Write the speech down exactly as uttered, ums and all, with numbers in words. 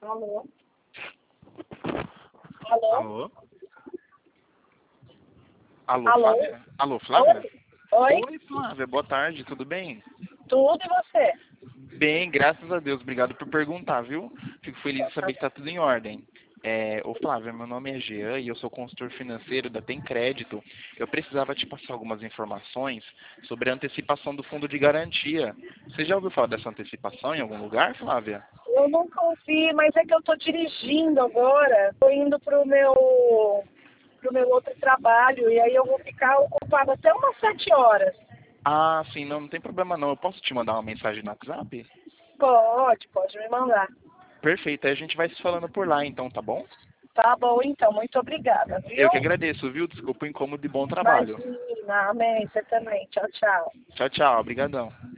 Alô? Alô? Alô? Alô, Alô? Flávia? Alô, Flávia? Oi? Oi, Flávia, boa tarde, tudo bem? Tudo e você? Bem, graças a Deus, obrigado por perguntar, viu? Fico feliz de saber que está tudo em ordem. É, ô Flávia, meu nome é Jean e eu sou consultor financeiro da Tem Crédito. Eu precisava te passar algumas informações sobre a antecipação do fundo de garantia. Você já ouviu falar dessa antecipação em algum lugar, Flávia? Eu nunca ouvi, mas é que eu tô dirigindo agora. Tô indo pro meu, pro meu outro trabalho e aí eu vou ficar ocupada até umas sete horas. Ah, sim, não, não tem problema não. Eu posso te mandar uma mensagem no WhatsApp? Pode, pode me mandar. Perfeito, aí a gente vai se falando por lá então, tá bom? Tá bom, então. Muito obrigada, viu? Eu que agradeço, viu? Desculpa o incômodo e bom trabalho. Imagina. Amém. Você também. Tchau, tchau. Tchau, tchau. Obrigadão.